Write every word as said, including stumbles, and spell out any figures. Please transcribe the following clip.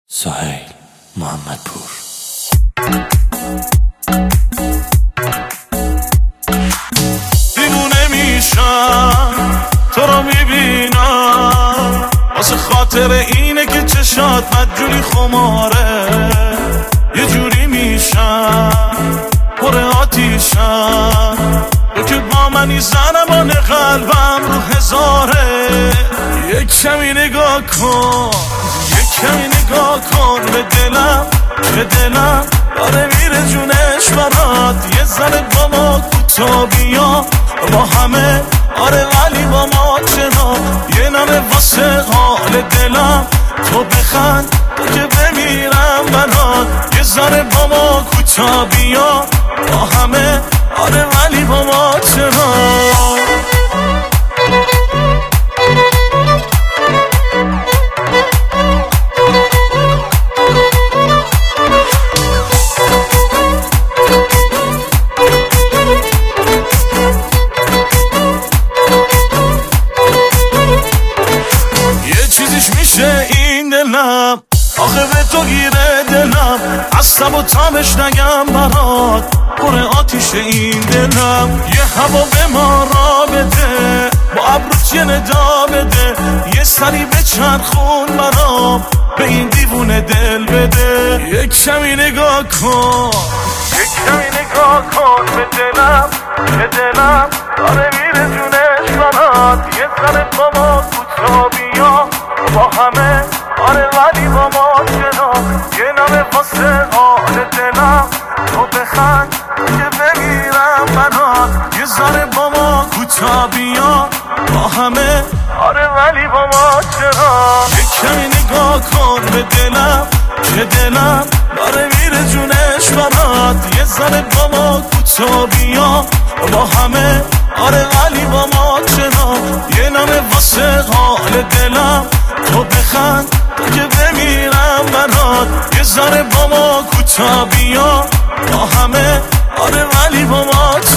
سهیل محمدپور. دیوونه میشم تو رو میبینم، واسه خاطر اینه که چشات بدجوری خماره. یه جوری میشم پر آتیشم، تو که با منی زنمان قلبم رو هزاره. یک کمی نگاه کن، یک کمی نگاه کن به دلم، که دلم داره میره جونش برات. یه ذره با ما کوتا بیا با همه، آره ولی با ما چرا یه نمه واسه حال دلم. تو بخند تو که بمیرم برات، یه ذره با ما کوتا بیا با همه، آره ولی با ما چرا. میشه این دلم آخه به تو گیره دلم، عصب و تابش نگم برات، پر آتیش این دلم. یه هوا به ما را بده، با ابروت یه ندا بده، یه سری به چرخون برام، به این دیوونه دل بده. یک کمی نگاه کن، یک کمی نگاه کن به دلم، به دلم داره میره جونش برات. یه ذره با ما کوتا بیا با همه، آره ولی با ما چرا یه نمه واسه حال دلم. تو بخند که بمیرم برات، یه ذره با ما کوتا بیا با همه، آره ولی با ما چرا. یک کمی نگاه کن به دلم، که دلم داره میره جونش برات. یه ذره با ما کوتا بیا با همه، آره ولی با ما چرا یه نمه واسه حال دلم. تو بخند تو که بمیرم برات، یه ذره با ما کوتا بیا با همه، آره ولی با ما